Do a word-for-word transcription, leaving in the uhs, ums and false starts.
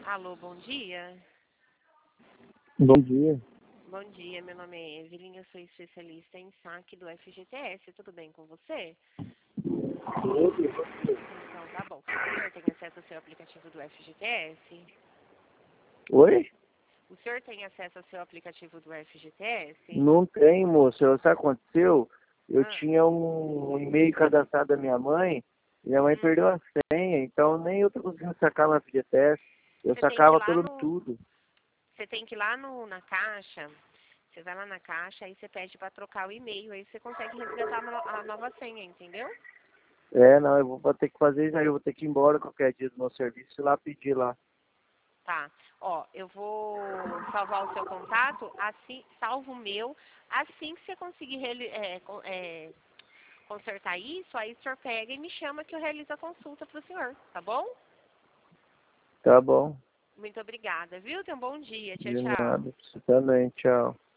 Alô, bom dia. Bom dia. Bom dia, meu nome é Evelyn, eu sou especialista em saque do F G T S. Tudo bem com você? Então, tá bom. O senhor tem acesso ao seu aplicativo do F G T S? Oi? O senhor tem acesso ao seu aplicativo do F G T S? Não tem, moço. Sabe o que aconteceu? Eu Ah, tinha um e-mail cadastrado da minha mãe, e minha mãe hum. perdeu a senha, então nem eu tô conseguindo sacar no F G T S. Eu Você tem que ir sacava lá pelo no. tudo. Você tem que ir lá no, na caixa. Você vai lá na caixa, aí você pede para trocar o e-mail, aí você consegue resgatar a no- a nova senha, entendeu? É, não, eu vou ter que fazer isso aí, eu vou ter que ir embora qualquer dia do meu serviço e lá pedir lá. Tá. Ó, eu vou salvar o seu contato, assim, salvo o meu. Assim que você conseguir reali- é, con- é, consertar isso, aí o senhor pega e me chama que eu realizo a consulta para o senhor, tá bom? Tá bom. Muito obrigada, viu? Tenha um bom dia. Tchau, De tchau. nada. Você também, tchau.